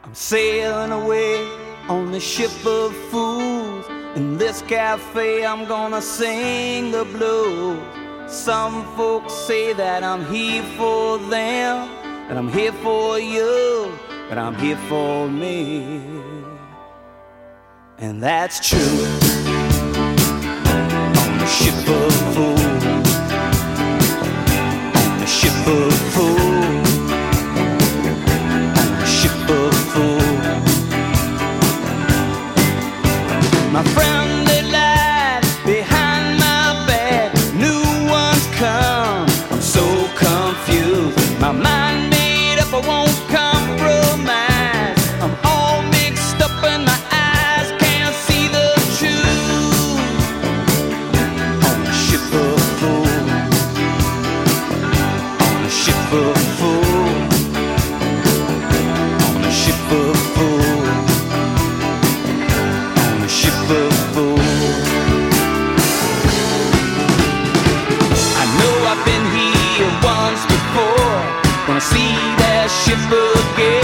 I'm sailing away on the ship of fools. In this cafe I'm gonna sing the blues. Some folks say that I'm here for them, that I'm here for you, but I'm here for me. And that's true. On the ship of fools, on the ship of fools, on the ship of fools. My friend, they lied behind my back. New ones come, I'm so confused. My mind made up, I won't compromise. I'm all mixed up and my eyes can't see the truth. On a ship of fools, on a ship of fools, on a ship of fools, on a ship of fools. I know I've been here once before, gonna see that ship again.